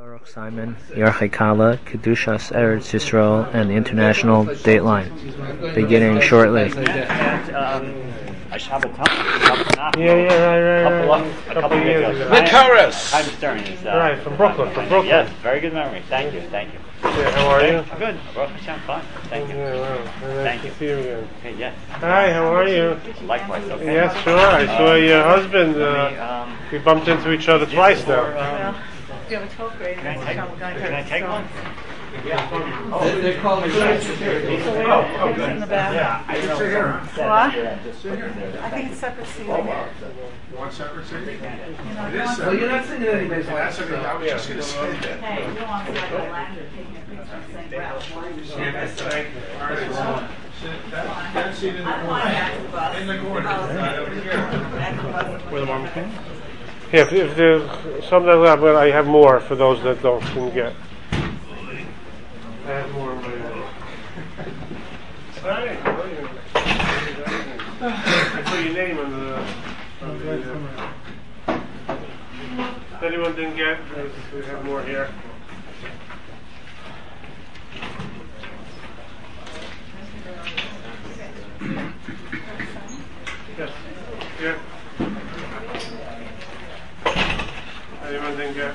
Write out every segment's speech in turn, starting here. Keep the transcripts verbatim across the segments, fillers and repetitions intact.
Baruch Simon, Yarchei Kala, Kedushas Eretz Yisrael, and the International Dateline, beginning shortly. And, um, I Shabbat Yeah, yeah, right, right, right. A couple of years ago. The chorus! Time Stern is, uh, Right, from Brooklyn, from Brooklyn. Yes, very good memory. Thank you, thank you. Yeah, how are you? Good. Baruch Hashem, fine. Thank you. Yeah, wow. Nice Thank to you. see you again. Okay, yes. Hi, how are you? Likewise, okay. Yes, sure. I saw Um, your husband. let me, Uh, um, we bumped into each other twice for, now. um, You have a twelfth grade. Can I take, can I take one? They're called It's in the back. What? I think it's separate seating. One separate seat? You know, It you is want- separate. Well, you're not sitting in anybody's lap. That's okay. I was just gonna say that. Hey, you don't want to like a lander taking a picture and saying, well, That seat in the I don't want to corner. ask the bus. In the corner. Where the mom came? Yeah, if, if there's some that left, well, I have more for those that don't didn't get. I have more. In my Hi, how are you? I saw your name on the. On the uh, if anyone didn't get, we have more here. Yes. Yeah. Anyone didn't get?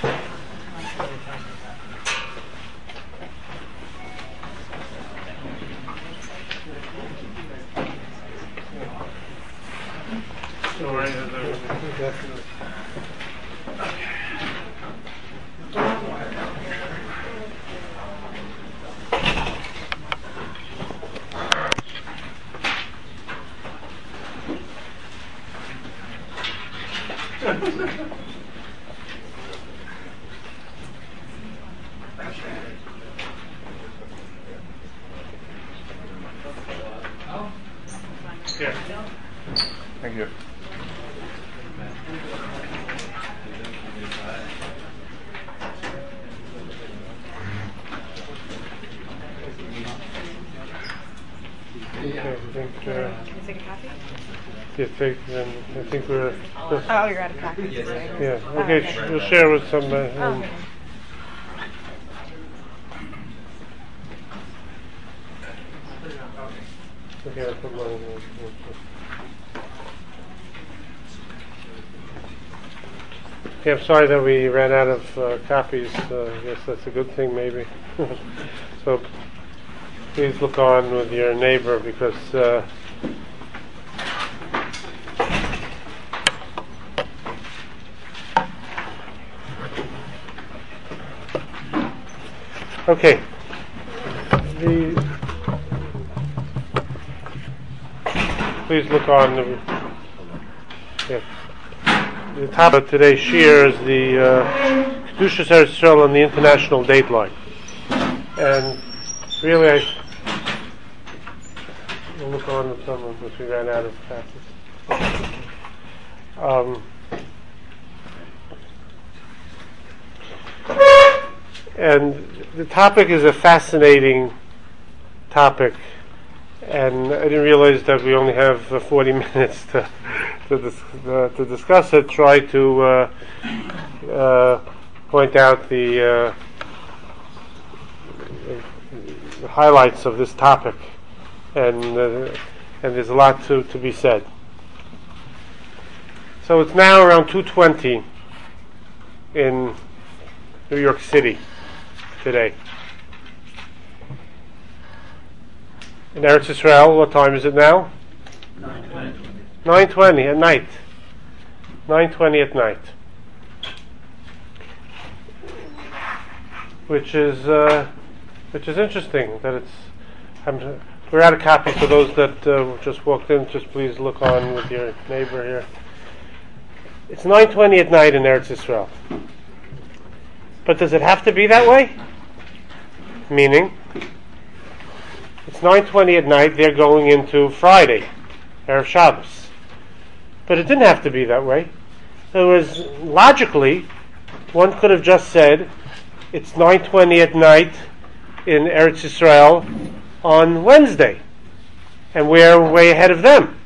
All right, definitely. Yeah. Thank you. Okay, I think, uh, You take a copy? yeah, take, um, I think we're, Oh, you're out of copies. yeah, okay, sh- we'll share with some, uh, um, Okay. okay, I'll put mine in. Okay, I'm sorry that we ran out of uh, copies. Uh, I guess that's a good thing, maybe. So please look on with your neighbor because uh, okay. The please look on the yeah. The topic of today's shir is the uh, Kedushas Eretz Yisrael on the International Dateline, and really I will look on with some of which we ran out of passes. Um, and the topic is a fascinating topic, and I didn't realize that we only have uh, forty minutes to to, dis- uh, to discuss it. Try to uh, uh, point out the, uh, the highlights of this topic, and uh, and there's a lot to, to be said. So it's now around two twenty in New York City today. In Eretz Yisrael, what time is it now? nine twenty at night. nine twenty at night. Which is uh, which is interesting that it's. I'm, we're out of copy for those that uh, just walked in. Just please look on with your neighbor here. It's nine twenty at night in Eretz Yisrael. But does it have to be that way? Meaning, it's nine twenty at night. They're going into Friday, Erev Shabbos. But it didn't have to be that way. In other words, logically, one could have just said, it's nine twenty at night in Eretz Yisrael on Wednesday, and we're way ahead of them.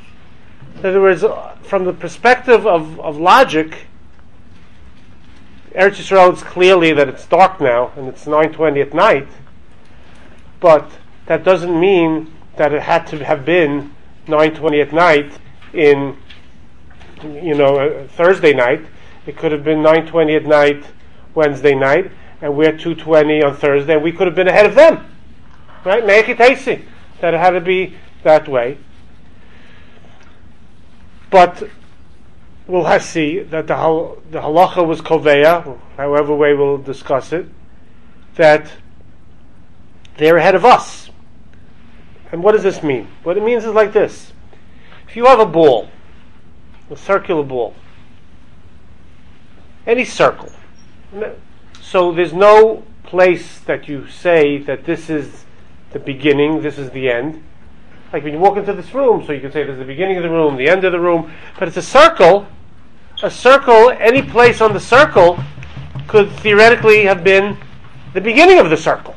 In other words, from the perspective of, of logic, Eretz Yisrael, it's clearly that it's dark now, and it's nine twenty at night, but that doesn't mean that it had to have been nine twenty at night in, you know, uh, Thursday night. It could have been nine twenty at night Wednesday night, and we're two twenty on Thursday, and we could have been ahead of them. Right? Me'echitaisi. That it had to be that way. But we'll have see that the, hal- the halacha was koveya, however way we'll discuss it, that they're ahead of us. And what does this mean? What it means is like this. If you have a ball, a circular ball, any circle, so there's no place that you say that this is the beginning, this is the end. Like when you walk into this room, so you can say there's the beginning of the room, the end of the room, but it's a circle. A circle, any place on the circle could theoretically have been the beginning of the circle.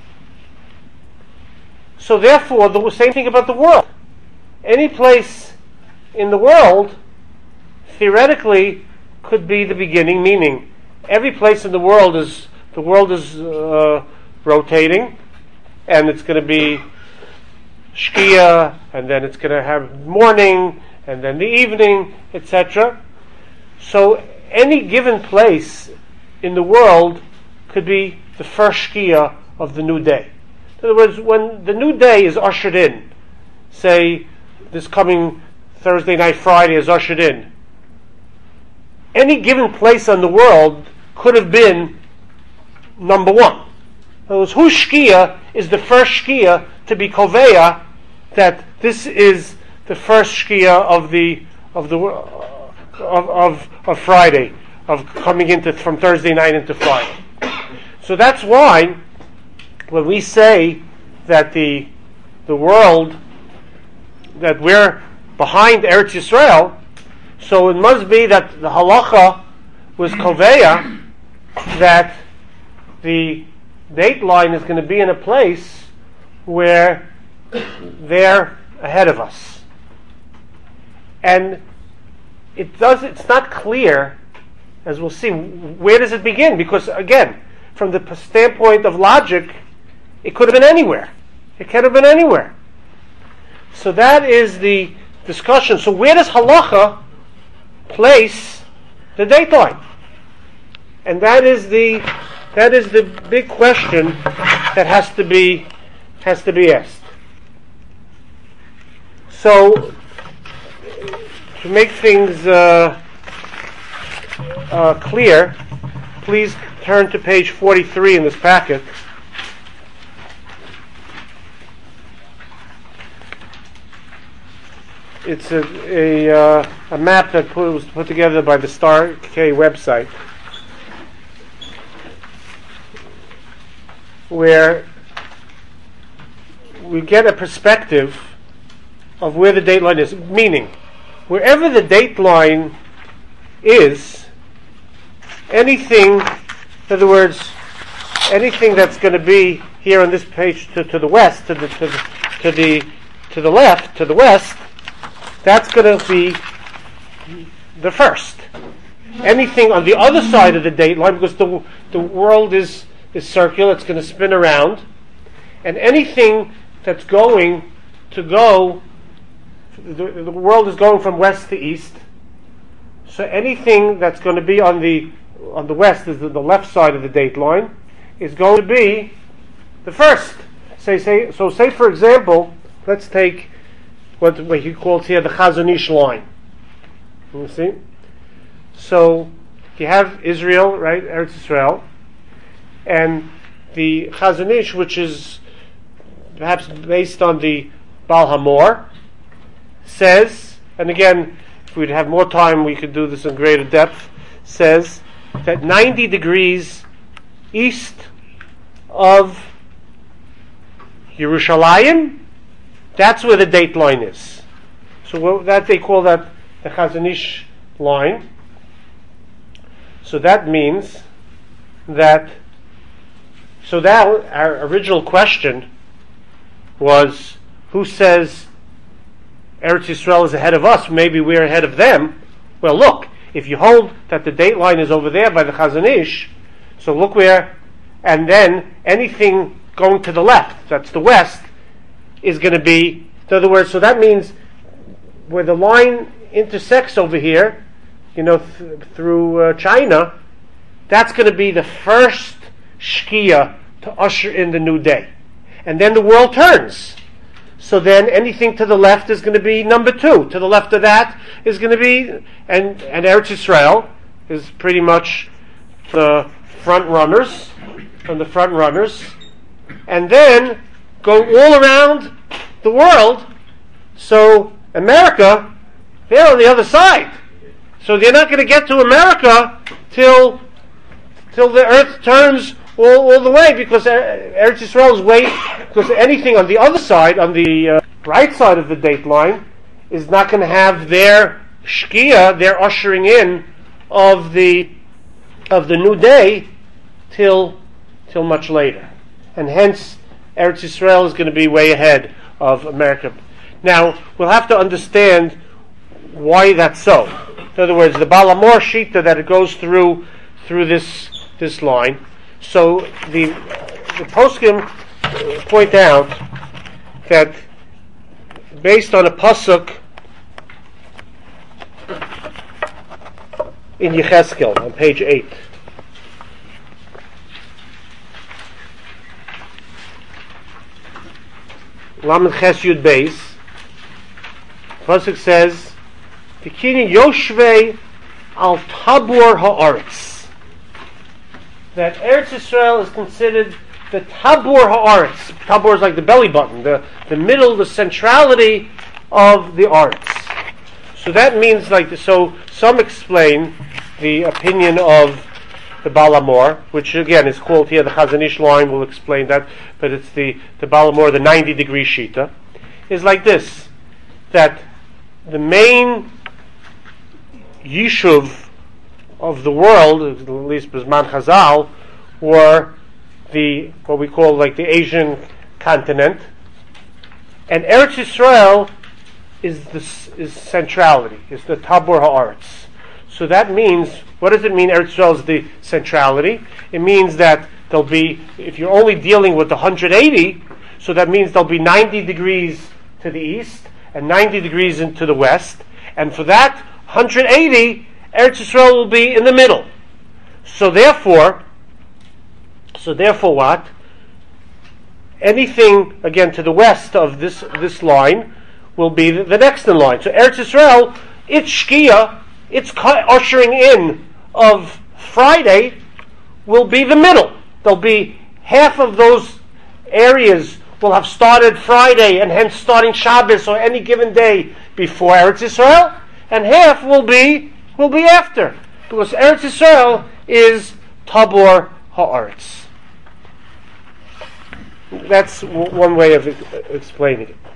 So therefore, the same thing about the world. Any place in the world theoretically could be the beginning, meaning every place in the world is the world is uh, rotating, and it's going to be Shkia, and then it's going to have morning, and then the evening, et cetera. So any given place in the world could be the first Shkia of the new day. In other words, when the new day is ushered in, say this coming Thursday night, Friday is ushered in, any given place on the world could have been number one. In other words, whose Shkia is the first Shkia to be Koveya, that this is the first Shkia of the of the of, of of Friday, of coming into from Thursday night into Friday. So that's why when we say that the the world, that we're behind Eretz Yisrael, so it must be that the halacha was Koveya, that the date line is going to be in a place where they're ahead of us. And it does it's not clear, as we'll see, where does it begin? Because again, from the standpoint of logic, it could have been anywhere. It could have been anywhere. So that is the discussion. So where does halacha place the date line? And that is the that is the big question that has to be has to be asked. So to make things uh, uh, clear, please turn to page forty-three in this packet. It's a a, uh, a map that put, was put together by the Star K website, where we get a perspective of where the date line is. Meaning, wherever the date line is, anything, in other words, anything that's going to be here on this page to, to the west, to the to the to the to the left, to the west, that's going to be the first. Anything on the other side of the date line, because the the world is is circular, it's going to spin around, and anything that's going to go, the, the world is going from west to east. So anything that's going to be on the on the west, is the, the left side of the date line, is going to be the first. Say, say, so say for example, let's take what, what he calls here the Chazon Ish line. You see? So you have Israel, right, Eretz Yisrael, and the Chazon Ish, which is perhaps based on the Baal Hamor, says, and again, if we'd have more time, we could do this in greater depth, says that ninety degrees east of Yerushalayim, that's where the date line is. So what, that they call that the Chazon Ish line. So that means that, so that our original question was, who says Eretz Yisrael is ahead of us? Maybe we're ahead of them. Well, look, if you hold that the date line is over there by the Chazon Ish, so look where, and then anything going to the left, that's the west, is going to be, in other words, so that means where the line intersects over here, you know, th- through uh, China, that's going to be the first Shkia to usher in the new day. And then the world turns. So then anything to the left is going to be number two. To the left of that is going to be, and, and Eretz Yisrael is pretty much the front runners, from the front runners, and then go all around the world. So America, they're on the other side. So they're not going to get to America till till the earth turns all, all the way, because Eretz Yisrael is way, because anything on the other side, on the uh, right side of the date line, is not going to have their shkia, their ushering in of the of the new day till till much later, and hence Eretz Yisrael is going to be way ahead of America. Now we'll have to understand why that's so. In other words, the Baal HaMaor Shita that it goes through through this this line. So the the poskim point out that based on a pasuk in Yecheskel on page eight, Lamed Ches Yud Beis, pasuk says, "Tikini Yoshvei al Tabor Haaretz." That Eretz Yisrael is considered the Tabor Haaretz. Tabor is like the belly button, the, the middle, the centrality of the Aretz. So that means like the, so some explain the opinion of the Baal HaMaor, which again is called here the Chazon Ish line. Will explain that, but it's the the Baal HaMaor, the ninety degree shita, is like this: that the main yishuv of the world, at least Bisman Chazal, were the what we call like the Asian continent, and Eretz Yisrael is the is centrality, is the Tabor Haaretz. So that means, what does it mean? Eretz Yisrael is the centrality. It means that there'll be, if you're only dealing with the one hundred eighty, so that means there'll be ninety degrees to the east and ninety degrees into the west, and for that one hundred eighty, Eretz Yisrael will be in the middle. So therefore, so therefore what? Anything, again, to the west of this this line will be the, the next in line. So Eretz Yisrael, its Shkia, its ushering in of Friday will be the middle. There'll be half of those areas will have started Friday and hence starting Shabbos or any given day before Eretz Yisrael, and half will be will be after, because Eretz Yisrael is Tabor Haaretz. That's w- one way of e- explaining it.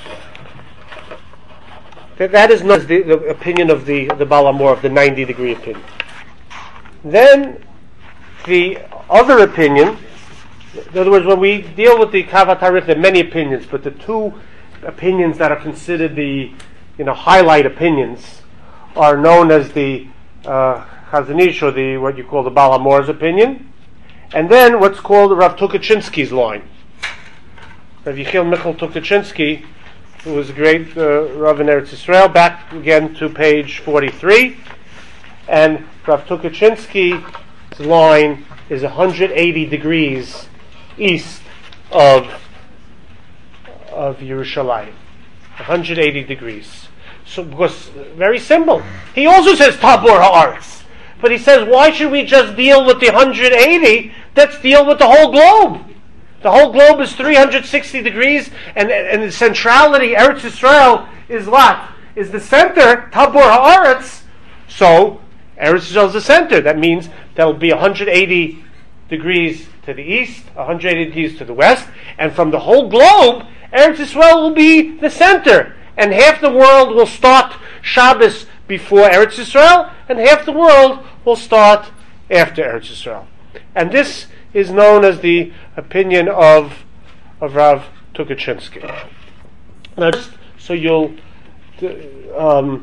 That, that is not the, the opinion of the the Baal HaMaor, of the ninety degree opinion. Then the other opinion, in other words, when we deal with the Kavat Harith, there are many opinions, but the two opinions that are considered the you know highlight opinions are known as the uh, Chazon Ish, or the what you call the Baal HaMaor's opinion, and then what's called Rav Tukachinsky's line. Rav Yechiel Michal Tukachinsky, who was a great uh, Rav in Eretz Yisrael, back again to page forty-three, and Rav Tukachinsky's line is one hundred eighty degrees east of of Yerushalayim, one hundred eighty degrees. So, because very simple. He also says Tabor Haaretz, but he says, why should we just deal with the one hundred eighty? Let's deal with the whole globe. The whole globe is three hundred sixty degrees, and and the centrality, Eretz Yisrael, is what? Is the center, Tabor Haaretz. So Eretz Yisrael is the center. That means there'll be one hundred eighty degrees to the east, one hundred eighty degrees to the west, and from the whole globe, Eretz Yisrael will be the center. And half the world will start Shabbos before Eretz Yisrael, and half the world will start after Eretz Yisrael. And this is known as the opinion of of Rav Tukachinsky. Now, just so you'll um,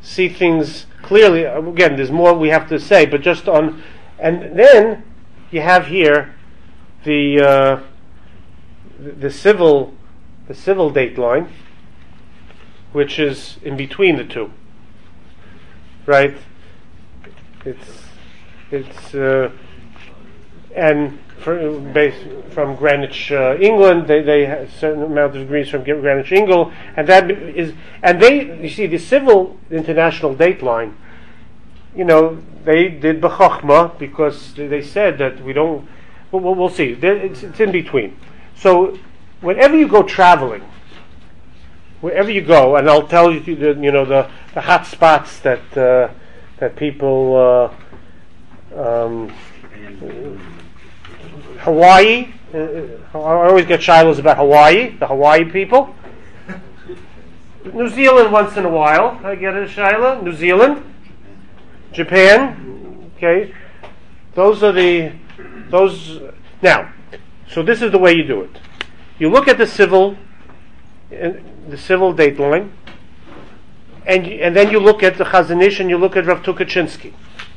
see things clearly. Again, there's more we have to say, but just on, and then you have here the uh, the, the civil the civil date line, which is in between the two, right? It's it's uh, and for, based from Greenwich, uh, England, they they have a certain amount of degrees from Greenwich, England, and that is and they you see the civil international date line. You know, they did b'chachma because they said that we don't. Well, we'll see. It's, it's in between. So, whenever you go traveling, wherever you go, and I'll tell you, the, you know, the, the hot spots that uh, that people. Uh, um, Hawaii. Uh, I always get shilas about Hawaii. The Hawaii people. New Zealand once in a while. I get a shilah. New Zealand. Japan, okay, those are the, those, now, so this is the way you do it. You look at the civil, uh, the civil date line, and and then you look at the Chazon Ish and you look at Rav Tukachinsky.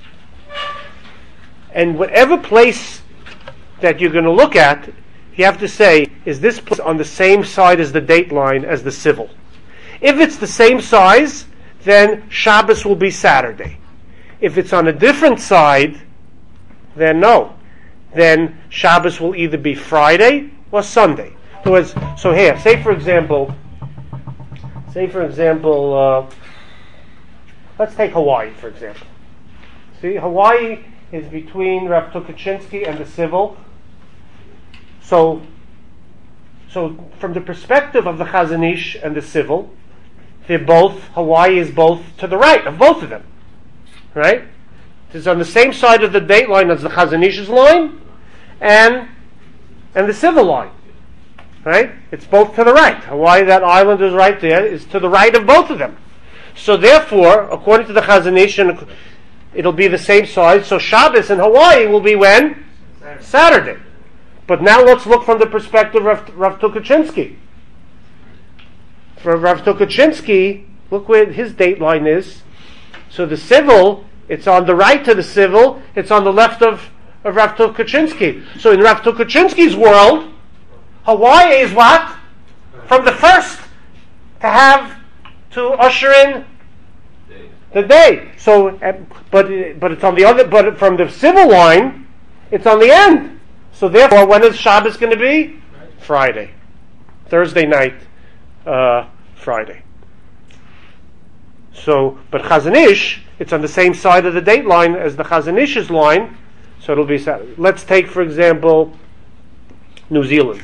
And whatever place that you're going to look at, you have to say, is this place on the same side as the date line as the civil? If it's the same size, then Shabbos will be Saturday. If it's on a different side, then no. Then Shabbos will either be Friday or Sunday. In other words, so here, say for example, say for example, uh, let's take Hawaii for example. See, Hawaii is between Rav Tukachinsky and the civil. So, so from the perspective of the Chazon Ish and the civil, they're both, Hawaii is both to the right of both of them. Right? It's on the same side of the date line as the Chazon Ish's line and and the civil line. Right? It's both to the right. Hawaii, that island is right there, is to the right of both of them. So therefore, according to the Chazon Ish, it'll be the same size. So Shabbos in Hawaii will be when? Saturday. Saturday. But now let's look from the perspective of Rav Tukachinsky. For Rav Tukachinsky, look where his date line is. So the civil, it's on the right to the civil, it's on the left of, of Rav Tukachinsky. So in Rav Tukachinsky's world, Hawaii is what? From the first to have, to usher in the day. So, but but it's on the other, but from the civil line, it's on the end. So therefore, when is Shabbos going to be? Friday. Thursday night, uh, Friday. So, but Chazon Ish, it's on the same side of the date line as the Chazon Ish's line, so it'll be Saturday. Let's take, for example, New Zealand.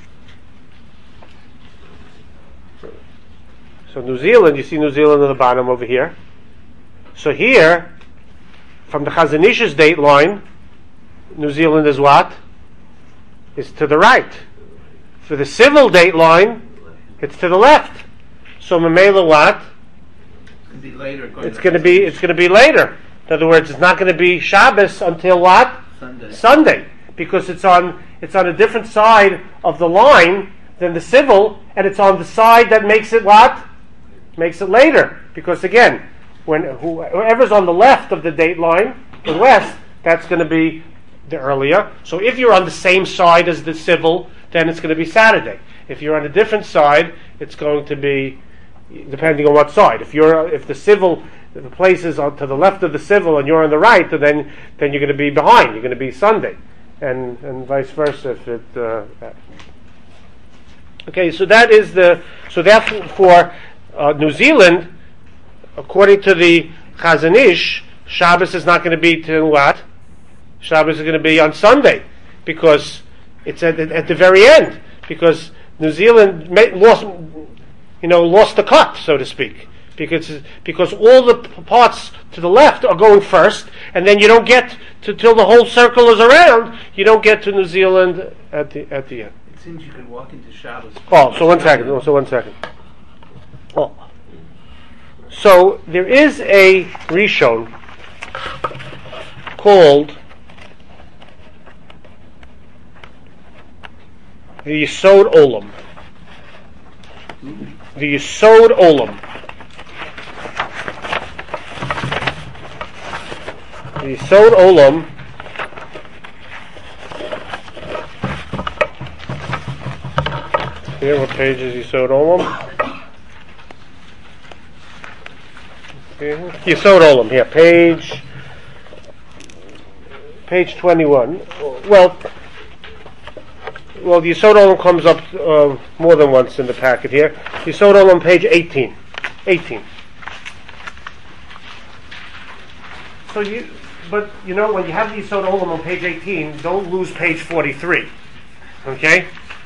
So New Zealand, you see New Zealand on the bottom over here. So here, from the Chazon Ish's date line, New Zealand is what? Is to the right. For the civil date line, it's to the left. So Mamela what? Be later, it's going to be it's going to be later. In other words, it's not going to be Shabbos until what? Sunday. Sunday, because it's on it's on a different side of the line than the civil, and it's on the side that makes it what? Makes it later. Because again, when whoever's on the left of the date line, the west, that's going to be the earlier. So if you're on the same side as the civil, then it's going to be Saturday. If you're on a different side, it's going to be, depending on what side. If you're, if the civil, if the place is on to the left of the civil and you're on the right, then then you're going to be behind. You're going to be Sunday, and and vice versa. If it. Uh, okay, so that is the so that for uh, New Zealand, according to the Chazon Ish, Shabbos is not going to be till what? Shabbos is going to be on Sunday, because it's at, at the very end. Because New Zealand may, lost. You know, lost the cut, so to speak, because because all the p- parts to the left are going first, and then you don't get to till the whole circle is around. You don't get to New Zealand at the at the end. It seems you can walk into Shabbos. Oh, so one second. Oh, so one second. Oh, so there is a Rishon called the Yesod Olam. The Yesod Olam. Yisod Olam here, what page is Yisod Olam? Yisod Olam, here, page page twenty-one. Well, well, Yisod Olam comes up uh, more than once in the packet here. Yisod Olam, page eighteen. eighteen. So you, but you know, when you have the Yisod Olam on page eighteen, don't lose page forty-three. Okay?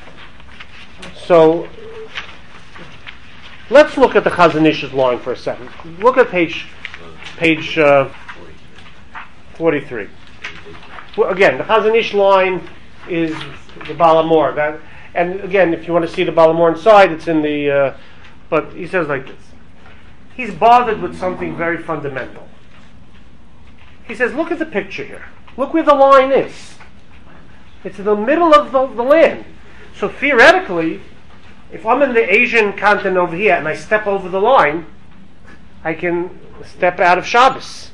So let's look at the Chazon Ish's line for a second. Look at page page uh, forty-three. Well, again, the Chazon Ish line is the Baal HaMaor. That, and again, if you want to see the Baal HaMaor inside, it's in the. Uh, but he says like this. He's bothered with something very fundamental. He says, look at the picture here. Look where the line is. It's in the middle of the, the land. So theoretically, if I'm in the Asian continent over here and I step over the line, I can step out of Shabbos.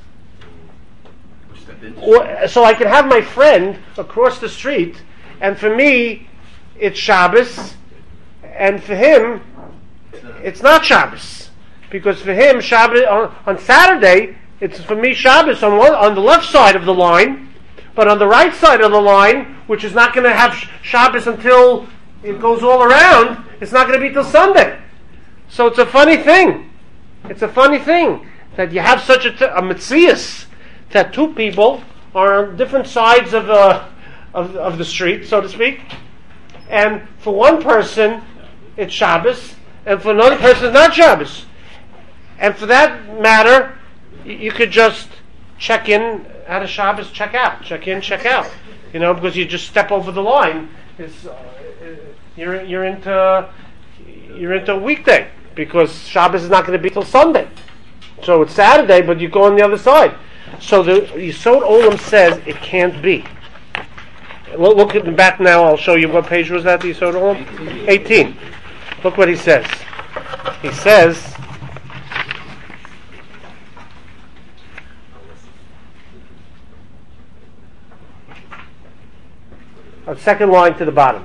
Or, so I can have my friend across the street, and for me, it's Shabbos, and for him, it's not Shabbos. Because for him, Shabbos on, on Saturday, it's for me Shabbos on one, on the left side of the line, but on the right side of the line, which is not going to have Shabbos until it goes all around, it's not going to be till Sunday. So it's a funny thing. It's a funny thing that you have such a, t- a metzius that two people are on different sides of, uh, of of the street, so to speak, and for one person it's Shabbos, and for another person it's not Shabbos. And for that matter, you could just check in at a Shabbos, check out, check in, check out. You know, because you just step over the line. It's, uh, you're you're into you're into a weekday because Shabbos is not going to be till Sunday. So it's Saturday, but you go on the other side. So the Yisod Olam says it can't be. Look, look at the back now. I'll show you what page was that. The Yisod Olam, eighteen. Look what he says. He says. A second line to the bottom.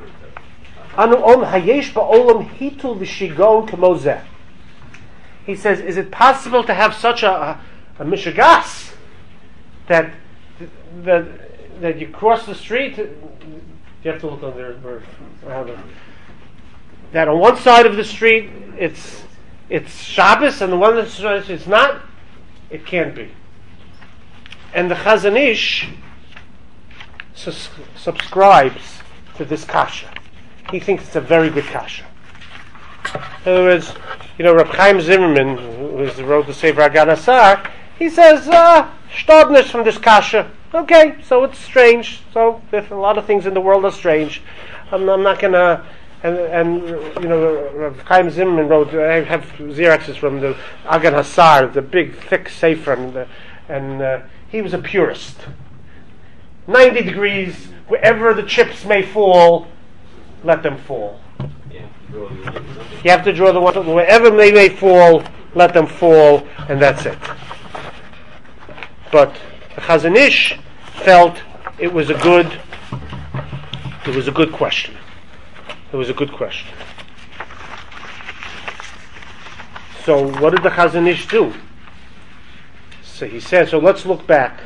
He says, is it possible to have such a, a, a mishagas that, that that you cross the street? You have to look on there. Or, or that on one side of the street it's it's Shabbos, and the one that's it's not. It can't be. And the Chazon Ish sus- subscribes to this kasha. He thinks it's a very good kasha. In other words, you know, Reb Chaim Zimmerman, who wrote the Sefer Hagan Asar, he says, uh, Shtadnis from this kasha. Okay, so it's strange. So if a lot of things in the world are strange, I'm, I'm not going to... And, and, you know, Reb Chaim Zimmerman wrote, I have Xeroxes from the Hagan Asar, the big, thick Sefer, and, uh, and uh, he was a purist. ninety degrees, wherever the chips may fall, let them fall. You have to draw the one, wherever they may fall, let them fall, and that's it. But the Chazon Ish felt it was a good, it was a good question. It was a good question. So what did the Chazon Ish do? So he said, so let's look back.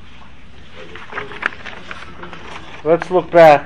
Let's look back.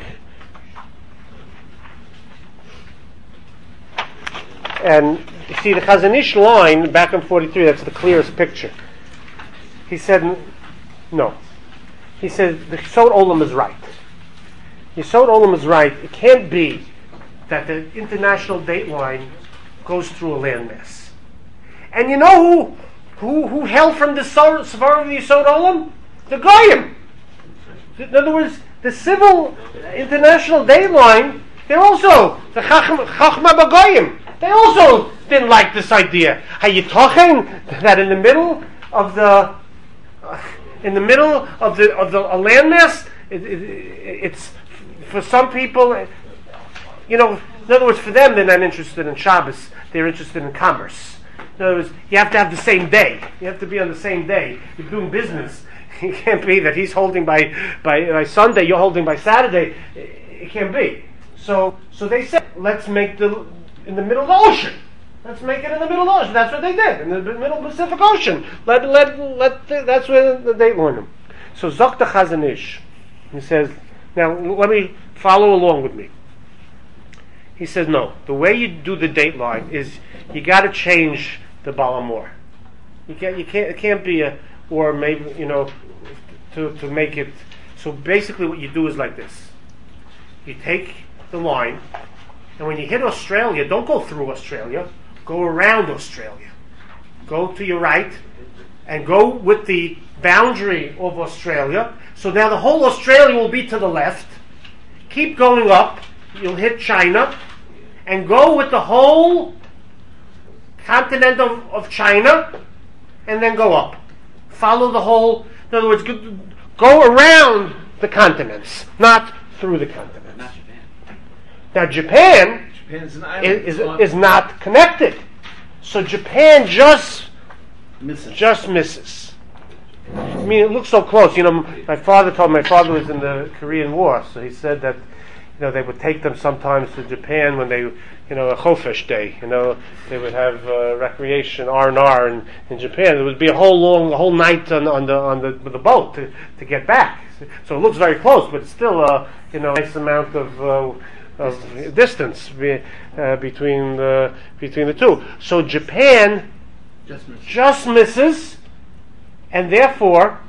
And you see the Chazon Ish line back in forty-three, that's the clearest picture. He said, no. He said, the Yisod Olam is right. Yisod Olam is right. It can't be that the international date line goes through a landmass. And you know who who, who held from the Svar of the Yisod Olam? The Goyim. In other words, the civil international date line, they're also, the Chachma B'Goyim, they also didn't like this idea. Are you talking that in the middle of the, uh, in the middle of the of the a landmass, it, it, it's for some people, you know. In other words, for them, they're not interested in Shabbos. They're interested in commerce. In other words, you have to have the same day. You have to be on the same day. You're doing business. It can't be that he's holding by, by, by Sunday, you're holding by Saturday. It can't be. So so they said, let's make the in the middle of the ocean. Let's make it in the middle of the ocean. That's what they did, in the middle of the Pacific Ocean. Let let let. That's where the date learned them. So Zok the Chazon Ish, he says. Now let me follow along with me. He says no. The way you do the date line is you got to change the Balamor. You can't. You can't. It can't be a or maybe you know to to make it. So basically, what you do is like this. You take the line, and when you hit Australia, don't go through Australia. Go around Australia. Go to your right, and go with the boundary of Australia. So now the whole Australia will be to the left. Keep going up. You'll hit China, and go with the whole continent of, of China, and then go up. Follow the whole. In other words, go, go around the continents, not through the continents. Not Japan. Now Japan Japan's an island. is, is, is not connected. So Japan just missing. just misses. I mean, it looks so close. You know, my father told me, my father was in the Korean War, so he said that, you know, they would take them sometimes to Japan when they, you know, a Chofesh day, you know, they would have uh, recreation, R and R in, in Japan. There would be a whole long, a whole night on, on the on the, the boat to, to get back. So it looks very close, but it's still a, you know, nice amount of uh, of distance be, uh, between the between the two. So Japan Just missing. just misses, and therefore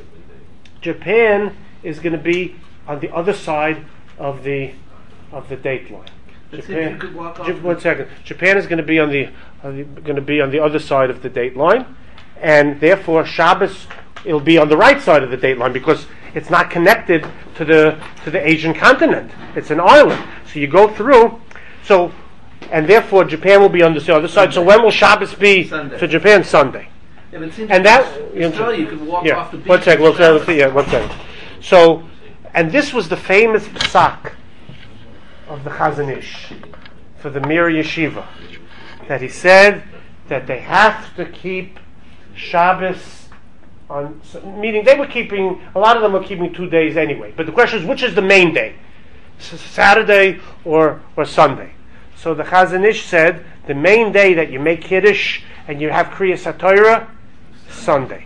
Japan is going to be on the other side of the of the date line. Let's see if Japan. you could walk off Ja- the- one second. Japan is going to be on the, on the going to be on the other side of the date line, and therefore Shabbos it'll be on the right side of the date line because it's not connected to the to the Asian continent. It's an island. So you go through. So and therefore Japan will be on the other side. So when will Shabbos be Sunday. to Japan? Sunday. Yeah, but it seems And like that in Australia you could walk yeah. off the beach. One second. Let's, and let's see. Yeah, one second. So, and this was the famous psak of the Chazon Ish for the Mir Yeshiva, that he said that they have to keep Shabbos on. Meaning they were keeping. A lot of them were keeping two days anyway. But the question is, which is the main day? S- Saturday or or Sunday? So the Chazon Ish said the main day that you make Kiddush and you have Kriyas HaTorah, Sunday.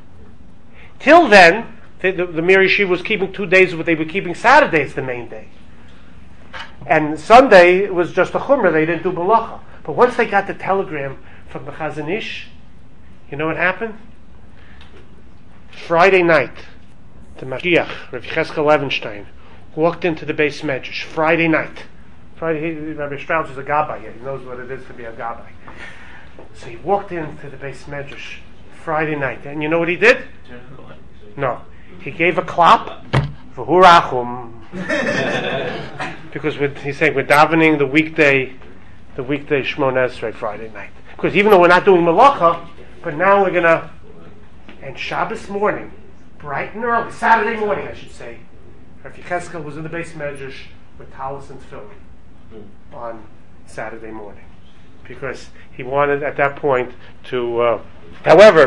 Till then, the, the, the Mir Yeshiva was keeping two days, but they were keeping Saturday as the main day. And Sunday was just a chumrah, they didn't do malacha. But once they got the telegram from the Chazon Ish, you know what happened? Friday night, the Mashiach, Rav Yecheskel Levenstein, walked into the Beis Medrash, Friday night. Friday, he, Rabbi Strauss is a gabbai here, he knows what it is to be a gabbai. So he walked into the Beis Medrash Friday night, and you know what he did? No. He gave a clap for Hurachum. Because we're, he's saying we're davening the weekday, the weekday Shmona Esrei Friday night. Because even though we're not doing malacha, but now we're gonna, and Shabbos morning, bright and early, Saturday morning I should say, Rav Yecheskel was in the Beis Medrash with Talis and Tefillin on Saturday morning. Because he wanted at that point to, uh, however,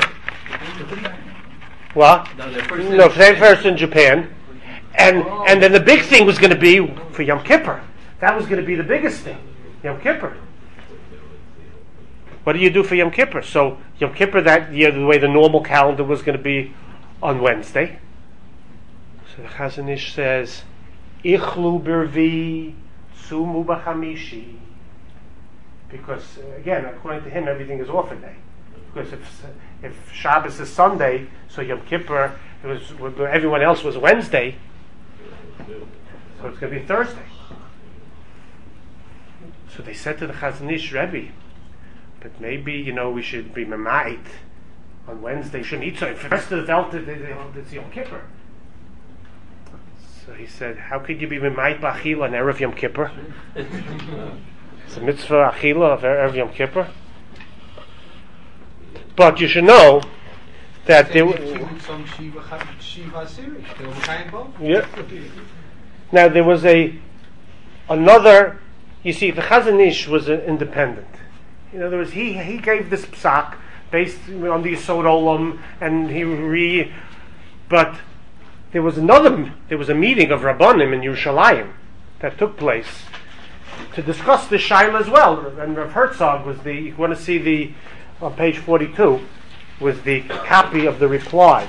what? No, they're first in No, Japan. first in Japan. And and then the big thing was going to be for Yom Kippur. That was going to be the biggest thing, Yom Kippur. What do you do for Yom Kippur? So Yom Kippur that year, the way the normal calendar was going to be on Wednesday. So the Chazon Ish says, "Ichlu birvi, sumu b'chamishi." Because uh, again, according to him, everything is off a day. Because if if Shabbos is Sunday, so Yom Kippur it was everyone else was Wednesday. So it's going to be Thursday. So they said to the Chazon Ish, Rebbe, but maybe, you know, we should be Mamait on Wednesday. Shouldn't eat so. For the rest of the Welt, it's Yom Kippur. So he said, how could you be Mamait B'achila on Erev Yom Kippur? It's a mitzvah Achila of Erev Yom Kippur. But you should know that there Some Shiva Shiva series. They were kind of yeah. Now there was a another. You see, the Chazon Ish was an independent. In other words, he he gave this psak based on the Yesod Olam, and he re But there was another, there was a meeting of Rabbanim in Yerushalayim that took place to discuss the Shaila as well. And Rav Herzog was the, you want to see the, on page forty-two, was the copy of the reply.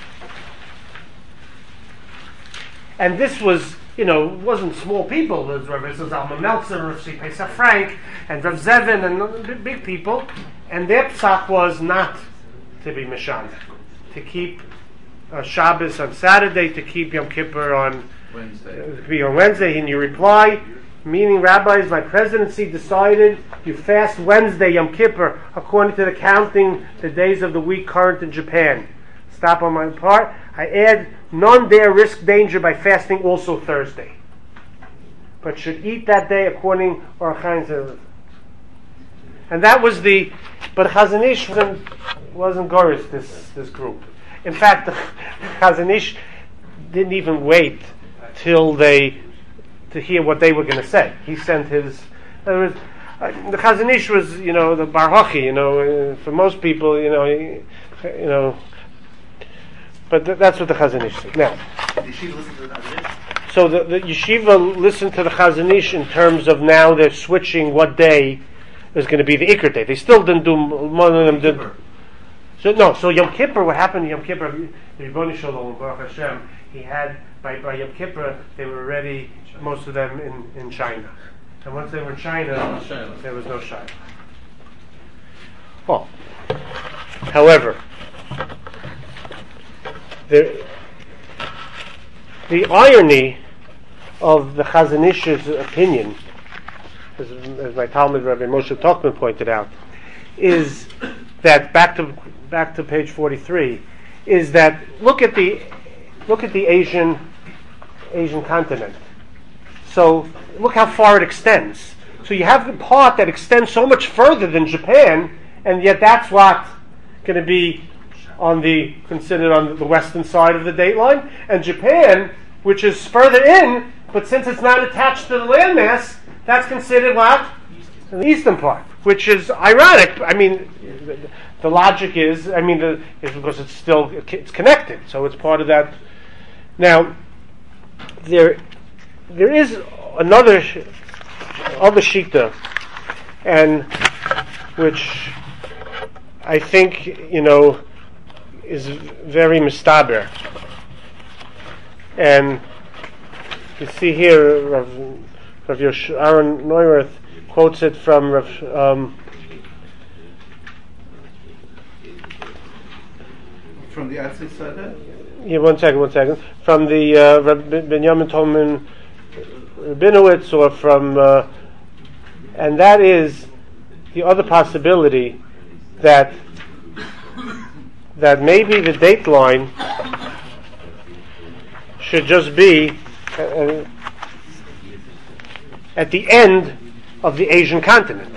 And this was, you know, wasn't small people. There was Rav Zalman Meltzer, Rav C. Pesach Frank, and Rav Zevin, and big people. And their psak was not to be Mishan, to keep uh, Shabbos on Saturday, to keep Yom Kippur on Wednesday. Uh, to be on Wednesday. In your reply, meaning rabbis, my presidency decided you fast Wednesday, Yom Kippur, according to the counting the days of the week current in Japan. Stop on my part. I add, none dare risk danger by fasting also Thursday, but should eat that day according or Chaim. And that was the, but Chazon Ish wasn't, wasn't Goris, this, this group. In fact, the Chazon Ish didn't even wait till they, to hear what they were going to say. He sent his, there was, uh, the Chazon Ish was, you know, the Bar Hochi, you know, uh, for most people, you know, you, you know, but th- that's what the Chazon Ish said. Now, Did Yeshiva listen to the Chazon Ish? so the, the Yeshiva listened to the Chazon Ish in terms of now they're switching what day is going to be the Iker day. They still didn't do, one of them did. So no, so Yom Kippur, what happened in Yom Kippur, the Ribboni Shalom, Baruch Hashem, he had, by, by Yom Kippur, they were already, most of them in, in China. And once they were in China, there was no China. Well, however, the, the irony of the Chazon Ish's opinion, as, as my Talmud Rabbi Moshe Tokman pointed out, is that back to back to page forty-three, is that look at the look at the Asian Asian continent. So look how far it extends. So you have the part that extends so much further than Japan, and yet that's what going to be on the considered on the western side of the date line, and Japan, which is further in, but since it's not attached to the landmass, that's considered what? The eastern part, which is ironic. I mean, the, the logic is, I mean, the, is because it's still it's connected, so it's part of that. Now, there, there is another sh- other shita, and which I think you know is very mistaber, and you see here, Rav, Rav Yosh, Aaron Neuwirth quotes it from Rav, um, From the Atzli Sada? yeah, one second, one second. From the uh, Rav Benjamin Tolman Rabinowitz, or from, uh, and that is the other possibility that that maybe the date line should just be uh, at the end of the Asian continent.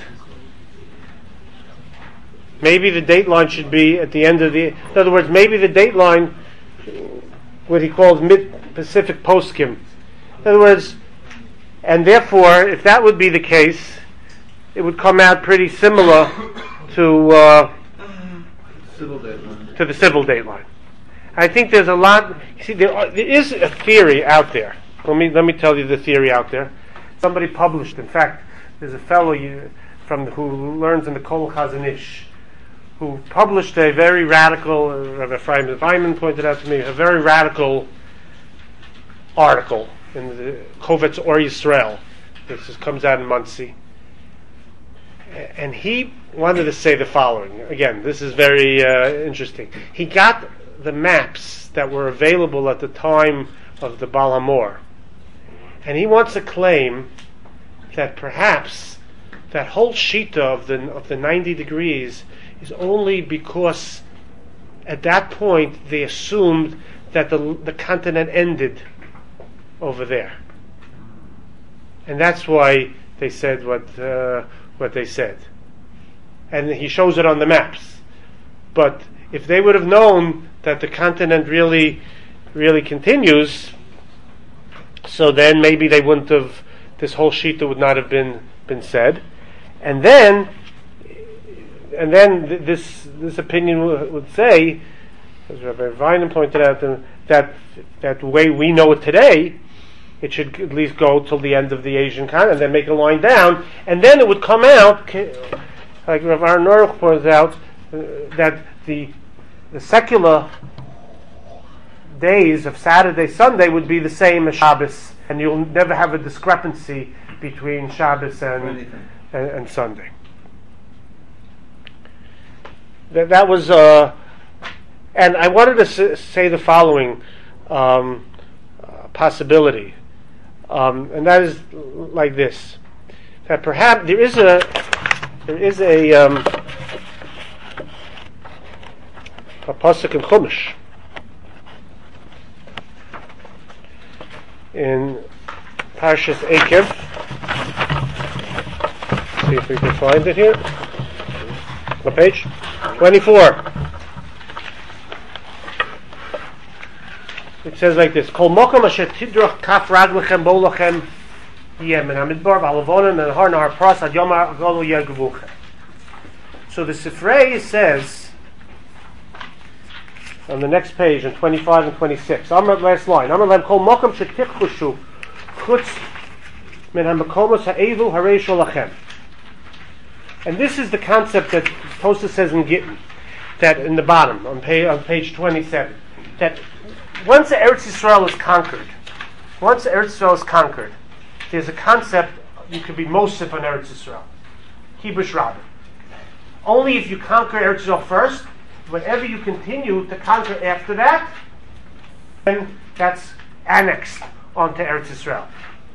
Maybe the date line should be at the end of the, in other words, maybe the date line, what he calls mid-Pacific poskim. In other words, and therefore, if that would be the case, it would come out pretty similar to uh, Civil dateline. to the civil date line. I think there's a lot. You see, there, are, there is a theory out there. Let me let me tell you the theory out there. Somebody published. In fact, there's a fellow you, from who learns in the Kol Chazon Ish, who published a very radical. Uh, Rabbi Ephraim Feynman pointed out to me a very radical article in the Kovetz Or Yisrael. This is, comes out in Muncie, and he wanted to say the following. Again, this is very uh, interesting. He got the maps that were available at the time of the Baal HaMor, and he wants to claim that perhaps that whole shita of the of the ninety degrees is only because at that point they assumed that the the continent ended over there, and that's why they said what uh, what they said. And he shows it on the maps. But if they would have known that the continent really, really continues, so then maybe they wouldn't have, this whole shita would not have been been said. And then, and then th- this this opinion w- would say as Rabbi Weinen pointed out, uh, that that the way we know it today, it should at least go till the end of the Asian continent, and then make a line down, and then it would come out, like Rav Aaron Noruch points out, uh, that the the secular days of Saturday, Sunday would be the same as Shabbos, and you'll never have a discrepancy between Shabbos and and, and Sunday. That that was, uh, and I wanted to s- say the following um, uh, possibility, um, and that is like this: that perhaps there is a there is a um, a pasuk in Chumash in Parshas Eikev. See if we can find it here. What page? twenty-four. It says like this: Kol mokom asher tidroch kaf raglechem bolachem yem in hamidbar v'alavonim and har nahar pras ad yom ha'golu yegevuchem. So the Sifrei says on the next page in twenty-five and twenty-six. Amar last line. Amar lem kol mokom shetichushu chutz min hamakomos ha'evu harei sholachem. And this is the concept that Tosfos says in Gittin, that in the bottom on page on page twenty-seven, that once the Eretz Yisrael is conquered, once the Eretz Yisrael is conquered, there's a concept you could be Mosif on Eretz Yisrael, Kibush Rabbi. Only if you conquer Eretz Yisrael first, whenever you continue to conquer after that, then that's annexed onto Eretz Yisrael.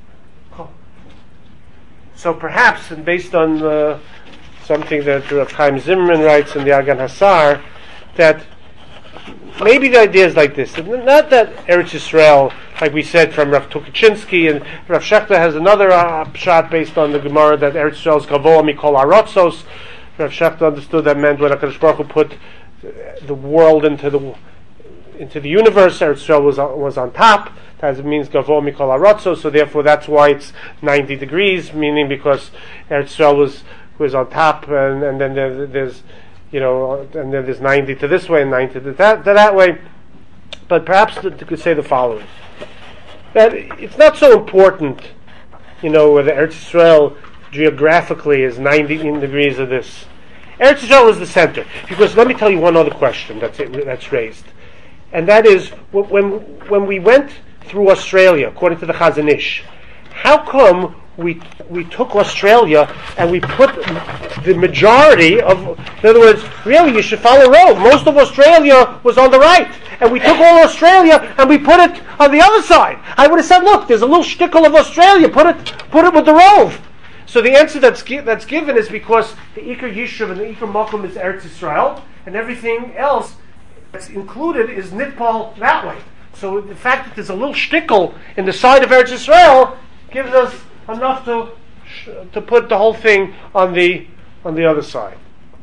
So perhaps, and based on uh, something that Rav Chaim Zimmerman writes in the Agan Hasar, that maybe the idea is like this: not that Eretz Yisrael, like we said from Rav Tukachinsky, and Rav Shechter has another uh, shot based on the Gemara that Eretz Yisrael is Gavoa Mikol Arotzos. Rav Shechter understood that meant when HaKadosh Baruch Hu put the world into the into the universe, Eretz Yisrael was on, was on top. That means Gavoa Mikol Arotzos. So therefore, that's why it's ninety degrees, meaning because Eretz Yisrael was was on top, and, and then there, there's, you know, and then there's ninety to this way and ninety to that, to that way. But perhaps to, to say the following: that it's not so important, you know, whether Eretz Yisrael geographically is ninety degrees of this. Eretz Yisrael is the center. Because let me tell you one other question that's that's raised, and that is when when we went through Australia, according to the Chazon Ish, how come we we took Australia and we put the majority of, in other words, really you should follow Rove. Most of Australia was on the right, and we took all Australia and we put it on the other side. I would have said, look, there's a little shtickle of Australia, put it put it with the Rove. So the answer that's gi- that's given is because the Iker Yishuv and the Iker Mokum is Eretz Yisrael, and everything else that's included is Nitpal that way. So the fact that there's a little shtickle in the side of Eretz Yisrael gives us enough to sh- to put the whole thing on the on the other side.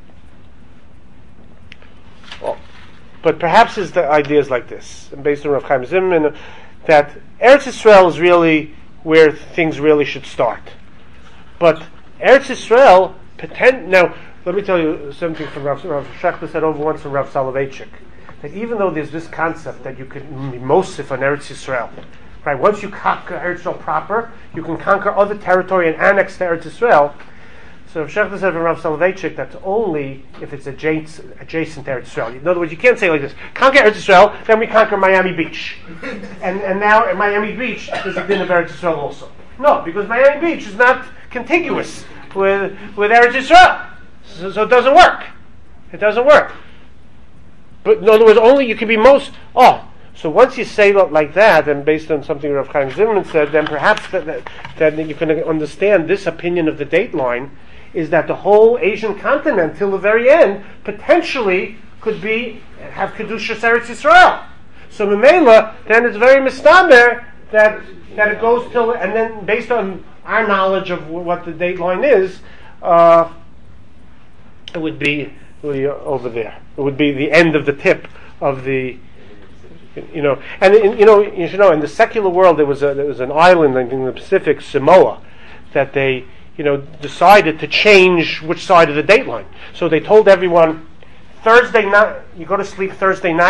Well, but perhaps is the idea is like this, and based on Rav Chaim Zimmerman, that Eretz Yisrael is really where things really should start. But Eretz Yisrael, potent, now let me tell you something from Rav, Rav Shechter said over once from Rav Soloveitchik, that even though there's this concept that you can be Mosif on Eretz Yisrael, right? Once you conquer Eretz Yisrael proper, you can conquer other territory and annex to Eretz Yisrael. So Rav Shechter said from Rav Soloveitchik, that's only if it's adjacent, adjacent to Eretz Yisrael. In other words, you can't say like this: conquer Eretz Yisrael, then we conquer Miami Beach, and and now at Miami Beach there's a din of Eretz Yisrael also. No, because Miami Beach is not contiguous with with Eretz Yisrael, so, so it doesn't work. It doesn't work. But in other words, only you can be most. Oh, so once you say it like that, and based on something Rav Chaim Zimmerman said, then perhaps that, that that you can understand this opinion of the date line is that the whole Asian continent till the very end potentially could be have Kedushas Eretz Yisrael. So Memela, then it's very mistaber that that it goes till, and then based on our knowledge of w- what the date line is, uh, it would be, it would be over there. It would be the end of the tip of the, you know, and in, you know, you should know, in the secular world there was a, there was an island in the Pacific, Samoa, that they, you know, decided to change which side of the date line. So they told everyone, Thursday night, you go to sleep Thursday night,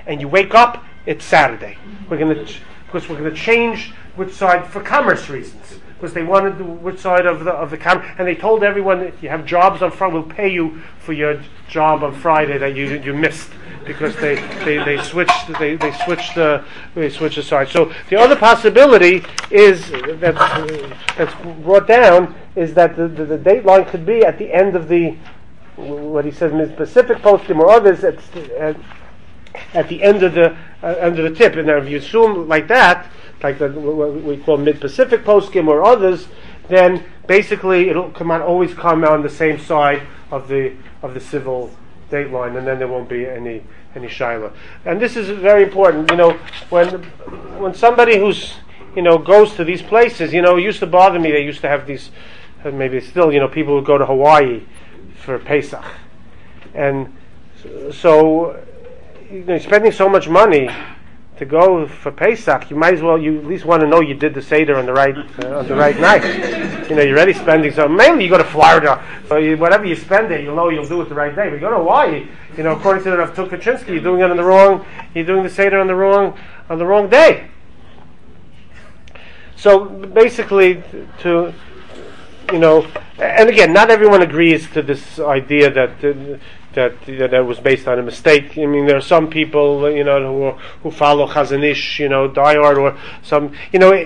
and you wake up, it's Saturday. We're going to because we're going to change which side for commerce reasons. Because they wanted the, which side of the of the camera, and they told everyone that you have jobs on Friday, we'll pay you for your job on Friday that you you missed because they, they, they switched they they switched the they switched the side. So the other possibility is that uh, that's brought down is that the, the, the date line could be at the end of the what he says in Pacific poskim or others at at, at the end of the uh, end of the tip. And now if you assume like that, like the, what we call mid-Pacific poskim or others, then basically it'll come out always come out on the same side of the of the civil date line, and then there won't be any any shaila. And this is very important. You know, when when somebody who's you know goes to these places, you know, it used to bother me. They used to have these, uh, maybe still, you know, people would go to Hawaii for Pesach, and so you know, spending so much money to go for Pesach, you might as well, you at least want to know you did the Seder on the right uh, on the right night. You know, you're already spending so. Mainly, you go to Florida, so you, whatever you spend there, you'll know you'll do it the right day. But you go to Hawaii, you know, according to the Rav Tuk Kaczynski, you're doing it on the wrong. You're doing the Seder on the wrong on the wrong day. So basically, to you know, and again, not everyone agrees to this idea that. Uh, That, that that was based on a mistake. I mean, there are some people, you know, who who follow Chazon Ish, you know, diehard, or some, you know.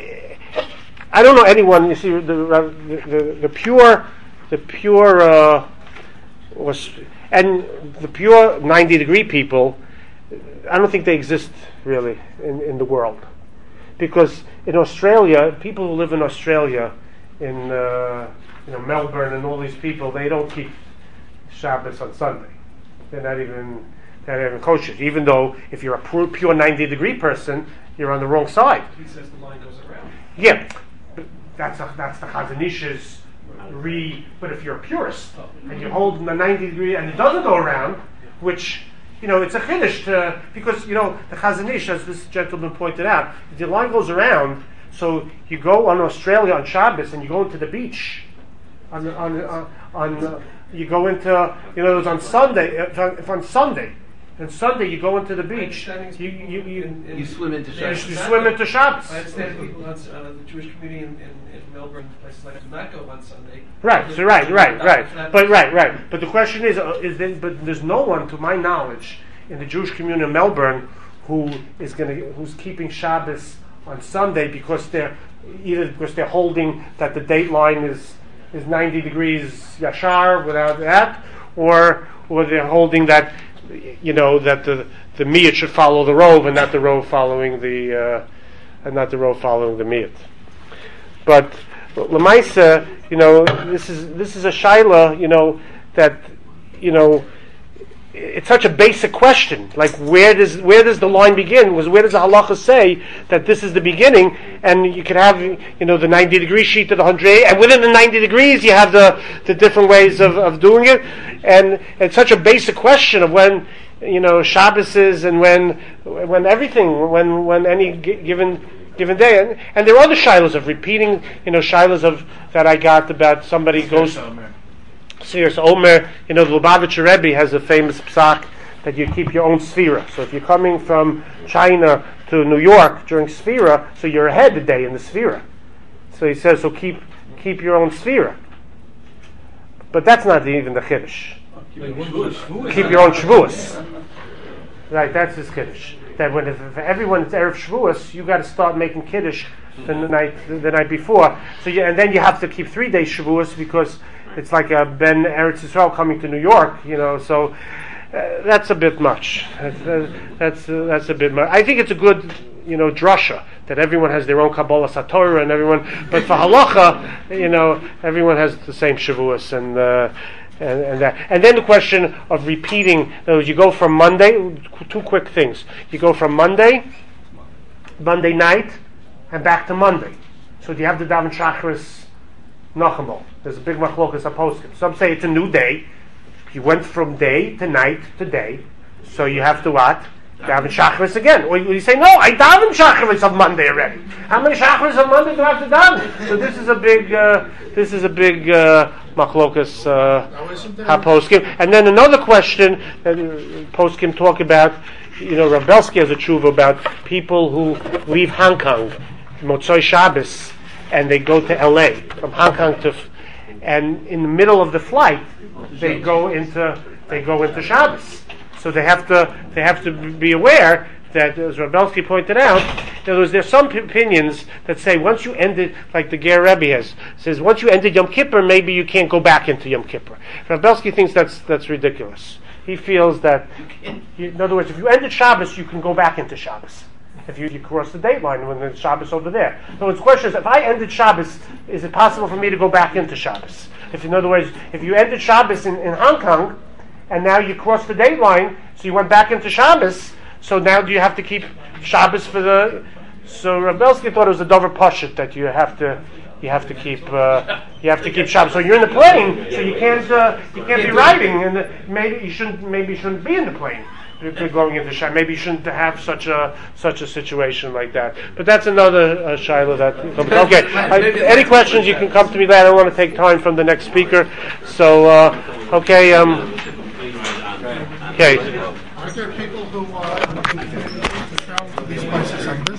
I don't know anyone. You see, the the, the pure, the pure uh, was, and the pure ninety degree people. I don't think they exist really in, in the world, because in Australia, people who live in Australia, in uh, you know Melbourne, and all these people, they don't keep Shabbos on Sunday. They're not even they're not even kosher. Even though if you're a pure, pure ninety degree person, you're on the wrong side. He says the line goes around. Yeah, but that's a, that's the Chazon Ish's re. But if you're a purist and you hold the ninety degree and it doesn't go around, which you know it's a chiddush to, because you know the Chazon Ish, as this gentleman pointed out, the line goes around. So you go on Australia on Shabbos and you go into the beach on on on. on uh, You go into, you know, it was on Sunday. If on, if on Sunday, and Sunday you go into the beach, you you you, In- in- You swim into you, Shabbos. you swim into Shabbos. I understand people, on, uh, the Jewish community in, in, in Melbourne, places like that, do not go on Sunday. Right. So right, right, right. But right, right. But the question is, uh, is there, but there's no one, to my knowledge, in the Jewish community in Melbourne who is going to who's keeping Shabbos on Sunday because they're either because they're holding that the date line is. is ninety degrees yashar without that, or or they're holding that, you know, that the the miyat should follow the rove and not the rove following the uh, and not the rove following the miyat. But lemaisa, you know, this is this is a shaila, you know, that you know. It's such a basic question. Like, where does where does the line begin? Was where does the halacha say that this is the beginning? And you can have, you know, the ninety degree sheet to the one hundred eight, and within the ninety degrees, you have the, the different ways of, of doing it. And it's such a basic question of when, you know, Shabbos is and when when everything when when any g- given given day. And, and there are other shilas of repeating, you know, shilas of that I got about somebody goes. Serious Omer, you know, the Lubavitcher Rebbe has a famous psak that you keep your own sfira. So if you're coming from China to New York during sfira, so you're ahead a day in the sfira. So he says, so keep keep your own sfira. But that's not even the chiddush. Keep your own shvuos. Right, that's his kiddush. That when if, if everyone's erev shvuos, you got to start making kiddush the night the, the night before. So you, and then you have to keep three days shvuos because. It's like a Ben Eretz Yisrael coming to New York, you know. So uh, that's a bit much. That's uh, that's, uh, that's a bit much. I think it's a good, you know, drasha that everyone has their own Kabbalah Satorah and everyone. But for halacha, you know, everyone has the same shavuos and uh, and and that. And then the question of repeating. In other words, you go from Monday. Two quick things. You go from Monday, Monday night, and back to Monday. So do you have the daven shacharis? Nachamol. There's a big machlokas aposkim. Some say it's a new day. You went from day to night to day. So you have to what? Daven Shacharis again. Or you say, no, I daven Shacharis on Monday already. How many Shacharis on Monday do I have to daven? So this is a big, uh, this is a big uh, machlokas uh, ha-poskim. And then another question that uh, poskim talk about, you know, Rav Belsky has a tshuva about people who leave Hong Kong, Motzoi Shabbos, and they go to L A from Hong Kong to, and in the middle of the flight, they go into they go into Shabbos. So they have to they have to be aware that, as Rav Belsky pointed out, there was there's some opinions that say once you ended, like the Ger Rebbe has says, once you ended Yom Kippur, maybe you can't go back into Yom Kippur. Rav Belsky thinks that's that's ridiculous. He feels that, you, in other words, if you ended Shabbos, you can go back into Shabbos. If you, you cross the date line when the Shabbos over there. So the question is, if I ended Shabbos, is it possible for me to go back into Shabbos? If, in other words, if you ended Shabbos in, in Hong Kong, and now you crossed the date line, so you went back into Shabbos, so now do you have to keep Shabbos for the... So Rav Belsky thought it was a dover pashut that you have to... You have to keep. Uh, you have to keep Shabbos. So you're in the plane, so you can't. Uh, you can't be riding, and the, maybe you shouldn't. Maybe you shouldn't be in the plane. If you're going into Shabbos, maybe you shouldn't have such a such a situation like that. But that's another uh, shiloh that. Okay. I, any questions? You can come to me later. I don't want to take time from the next speaker. So uh, okay. Um, okay. Are there people who uh, to travel to these places like this?